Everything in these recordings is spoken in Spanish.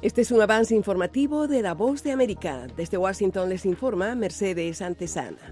Este es un avance informativo de La Voz de América. Desde Washington les informa Mercedes Antesana.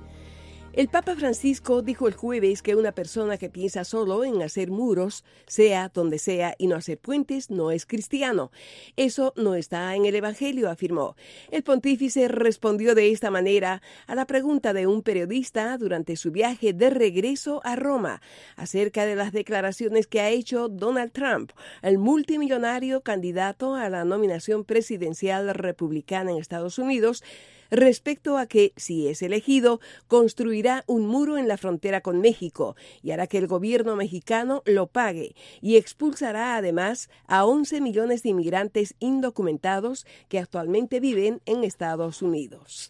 El Papa Francisco dijo el jueves que una persona que piensa solo en hacer muros, sea donde sea, y no hacer puentes, no es cristiano. Eso no está en el Evangelio, afirmó. El pontífice respondió de esta manera a la pregunta de un periodista durante su viaje de regreso a Roma acerca de las declaraciones que ha hecho Donald Trump, el multimillonario candidato a la nominación presidencial republicana en Estados Unidos, respecto a que, si es elegido, construirá un muro en la frontera con México y hará que el gobierno mexicano lo pague, y expulsará además a 11 millones de inmigrantes indocumentados que actualmente viven en Estados Unidos.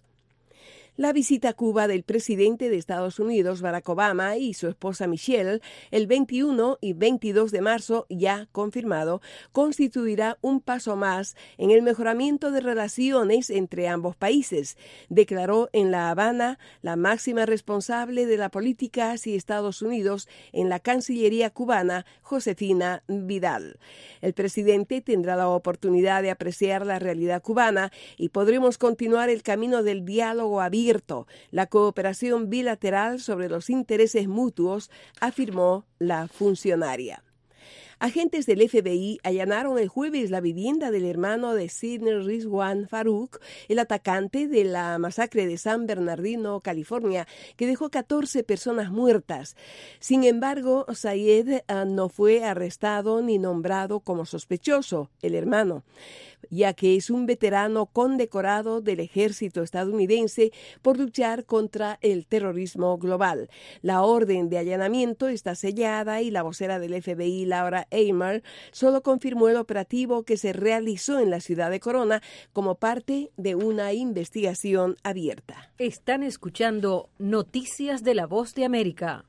La visita a Cuba del presidente de Estados Unidos, Barack Obama, y su esposa Michelle, el 21 y 22 de marzo, ya confirmado, constituirá un paso más en el mejoramiento de relaciones entre ambos países, declaró en La Habana la máxima responsable de la política hacia Estados Unidos en la Cancillería cubana, Josefina Vidal. El presidente tendrá la oportunidad de apreciar la realidad cubana y podremos continuar el camino del diálogo abierto, la cooperación bilateral sobre los intereses mutuos, afirmó la funcionaria. Agentes del FBI allanaron el jueves la vivienda del hermano de Sidney Rizwan Farook, el atacante de la masacre de San Bernardino, California, que dejó 14 personas muertas. Sin embargo, Sayed no fue arrestado ni nombrado como sospechoso, el hermano, ya que es un veterano condecorado del ejército estadounidense por luchar contra el terrorismo global. La orden de allanamiento está sellada y la vocera del FBI, Laura Eimer, solo confirmó el operativo que se realizó en la ciudad de Corona como parte de una investigación abierta. Están escuchando Noticias de La Voz de América.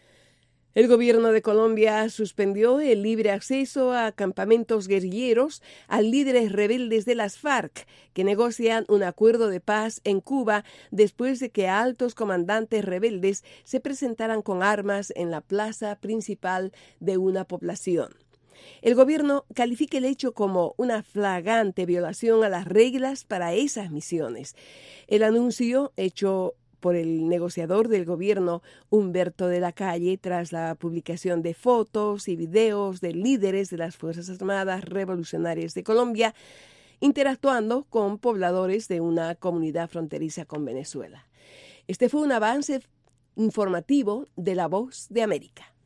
El gobierno de Colombia suspendió el libre acceso a campamentos guerrilleros a líderes rebeldes de las FARC que negocian un acuerdo de paz en Cuba después de que altos comandantes rebeldes se presentaran con armas en la plaza principal de una población. El gobierno califica el hecho como una flagrante violación a las reglas para esas misiones. El anuncio hecho por el negociador del gobierno, Humberto de la Calle, tras la publicación de fotos y videos de líderes de las Fuerzas Armadas Revolucionarias de Colombia, interactuando con pobladores de una comunidad fronteriza con Venezuela. Este fue un avance informativo de La Voz de América.